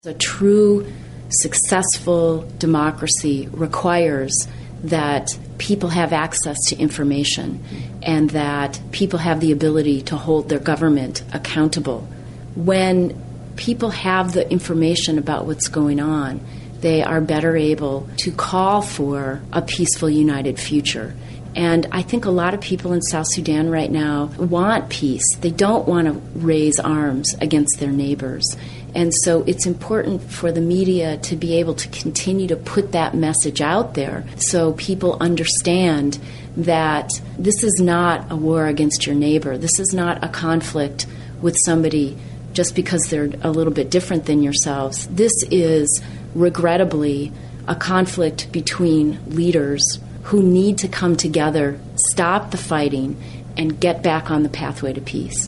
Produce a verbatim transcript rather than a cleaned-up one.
A true, successful democracy requires that people have access to information and that people have the ability to hold their government accountable. When people have the information about what's going on, they are better able to call for a peaceful, united future. And I think a lot of people in South Sudan right now want peace. They don't want to raise arms against their neighbors. And so it's important for the media to be able to continue to put that message out there so people understand that this is not a war against your neighbor. This is not a conflict with somebody just because they're a little bit different than yourselves. This is, regrettably, a conflict between leaders who need to come together, stop the fighting, and get back on the pathway to peace.